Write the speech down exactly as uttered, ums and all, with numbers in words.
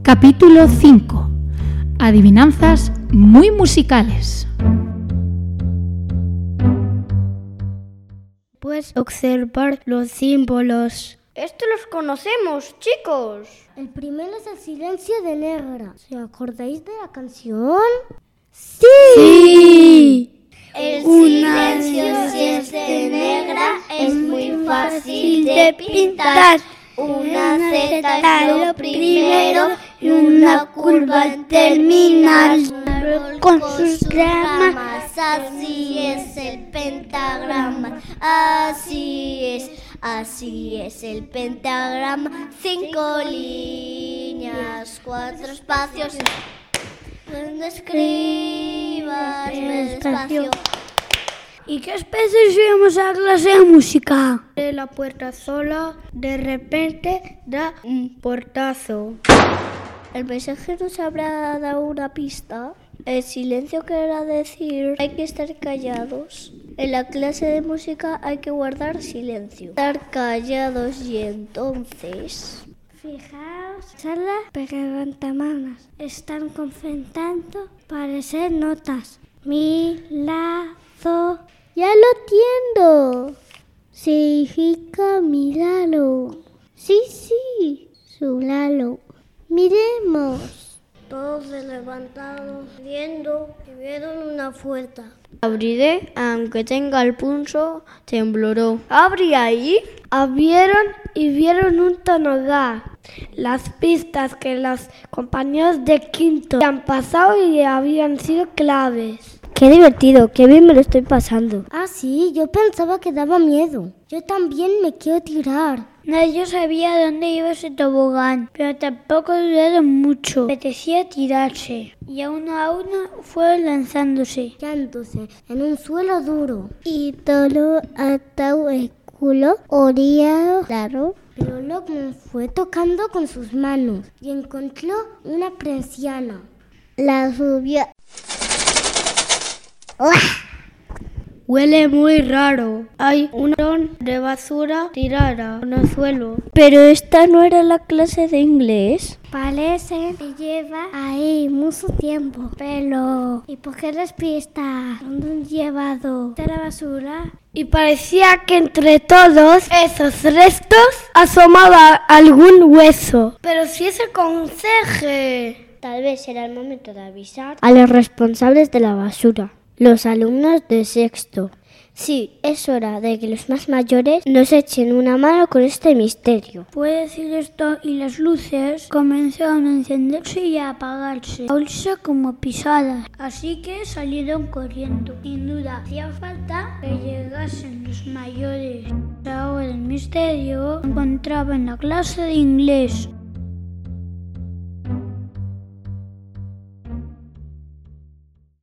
Capítulo cinco. Adivinanzas muy musicales. Puedes observar los símbolos. Estos los conocemos, chicos. El primero es el silencio de Negra. ¿Se acordáis de la canción? ¡Sí! ¡Sí! El silencio si es de negra es muy fácil de pintar. Una Z es lo primero y una curva en terminal. Con sus ramas, así es el pentagrama. Así es, así es el pentagrama. Cinco líneas, cuatro espacios. Cuando escribas despacio. ¿Y qué especies llevamos a clase de música? De la puerta sola, de repente da un portazo. El mensaje nos habrá dado una pista. El silencio querrá decir hay que estar callados. En la clase de música hay que guardar silencio. Estar callados y entonces... Fijaos, sala pegantamanas. Están concentrando para ser notas. Mi, la, do. ¡Ya lo entiendo! Significa miralo. Sí, sí, su Lalo. Miremos. Todos se levantaron viendo y vieron una puerta. Abriré, aunque tenga el pulso, tembloró. ¿Abrí ahí? Abrieron y vieron un tonogá. Las pistas que los compañeros de quinto han pasado y habían sido claves. ¡Qué divertido! ¡Qué bien me lo estoy pasando! Ah, sí, yo pensaba que daba miedo. Yo también me quiero tirar. Nadie sabía dónde iba ese tobogán, pero tampoco dudaron mucho. Apetecía tirarse, y a uno a uno fueron lanzándose. Quedándose en un suelo duro. Y todo atado el culo, orillado, claro. Pero Lockman fue tocando con sus manos y encontró una persiana. La subió. Huele muy raro. Hay un montón de basura tirada en el suelo. Pero esta no era la clase de inglés. Parece que lleva ahí mucho tiempo. Pero... ¿y por qué las pistas? ¿Dónde han llevado de la basura? Y parecía que entre todos esos restos asomaba algún hueso. Pero si es el conserje. Tal vez era el momento de avisar a los responsables de la basura. Los alumnos de sexto. Sí, es hora de que los más mayores nos echen una mano con este misterio. Puede decir esto y las luces comenzaron a encenderse y a apagarse, a oírse como pisadas. Así que salieron corriendo. Sin duda, hacía falta que llegasen los mayores. Ahora el misterio se encontraba en la clase de inglés.